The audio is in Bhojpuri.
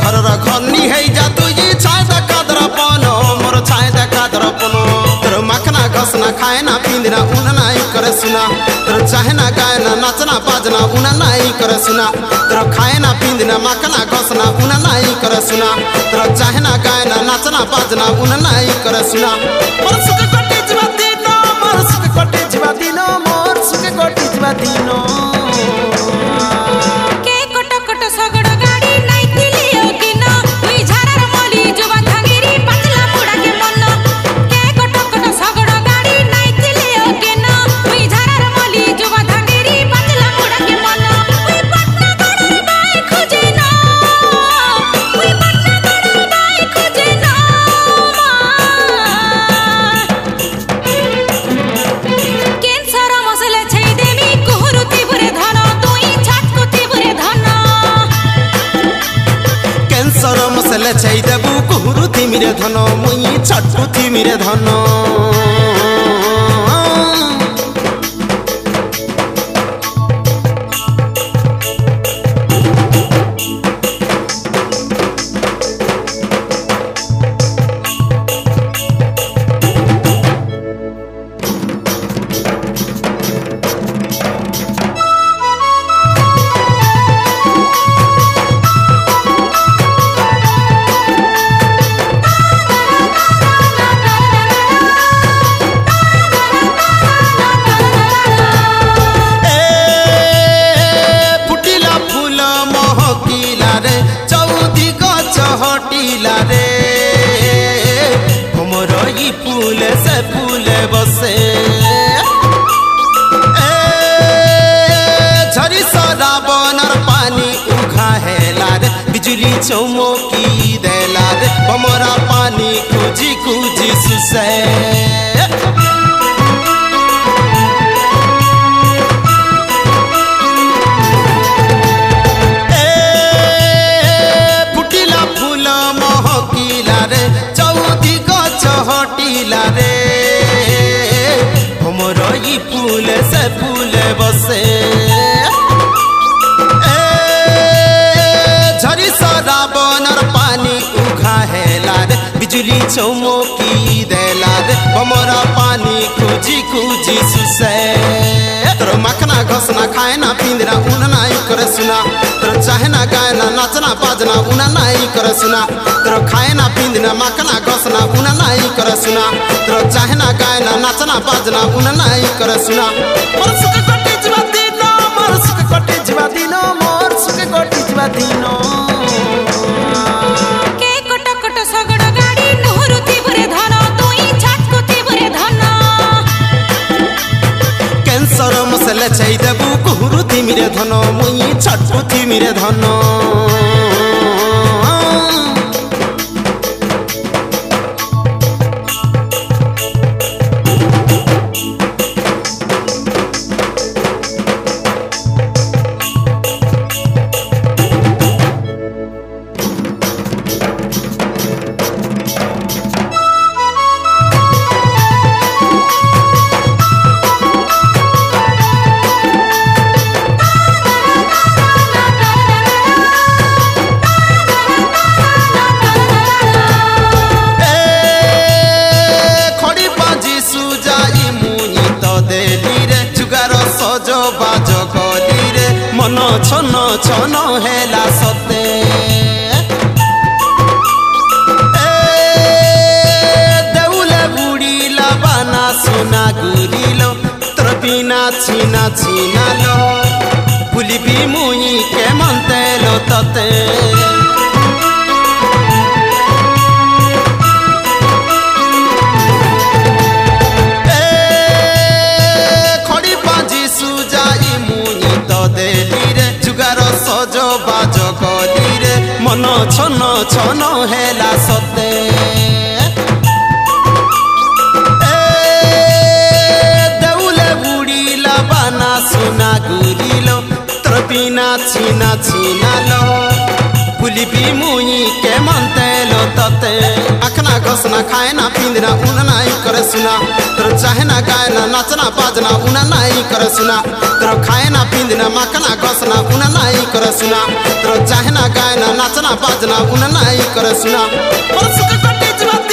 घरर घरनी है जा तुझी छाय देखा दरपन मोर छाय देखा दरपन तोर मखना घसना खाए ना पिंदना उन नहीं करे सुना तोर चाहे ना गाय ना नाचना बाजना उन नहीं करे सुना तोर खाए ना पिंदना मखना घसना उन नहीं करे सुना तोर चाहे ना गाय ना नाचना बाजना उन नहीं करे सुना मोर सुख कटे जीवा दिनो मोर सुख कटे जीवा दिनो मोर सुख कटे जीवा दिनो छई देबू कुहुरु थिमिरे धन मुई छटु थिमिरे धन फूले बसे झरी सराबनर पानी उघा हेला रे बिजुली चौमकी देला रे बमरा पानी कुजी कुजी सुसे फुटिला फूल महकिला रे चौदी गछ हटिला रे हमर ई फूल से फूले बसे झरी सराबनर पानी उघा हेला रे बिजुली चौमकी देला रे बमरा पानी खुजी खुजी सुसे तोर मखना घसना खाए ना पिंदना उन नहीं करे सुना तोर चाहे ना गाय ना नाचना बाजना उन नहीं करे सुना तोर खाए ना पिंदना मखना घसना उन नहीं करे सुना तोर चाहे ना गाय ना नाचना बाजना उन नहीं करे सुना मोर सुख कटे जीवा दिनो मोर सुख कटे जीवा दिनो मोर सुख कटे जीवा दिनो के कट कट सगड़ गाड़ी नहुरुती बरे धन तोई छाटकुती बरे धन कैंसर मसले छई देबू कुहुरु थिमिरे धन मुई छटु थिमिरे धन मन छन छन हेला सते देउले बुढ़ीला बाना सुना गुरिलो तोर बिना छीना छीनालो बुलिबी मुई के मनतेलो तते मन छन छन हेला सते देउले बुढ़ीला बाना सुना गुरिलो तोर बिना छीना छीनालो बुलिबी मुई के मनतेलो लते अखना घसना खाए ना पींदना उन नहीं करे सुना तेरो चाहे ना गाए ना नाचना बाजना उन नहीं करे सुना तेरो खाए ना पींदना मखना घसना उन नहीं करे सुना तेरो चाहे ना गाए ना नाचना बाजना उन नहीं करे सुना पर सुख कटे जीवा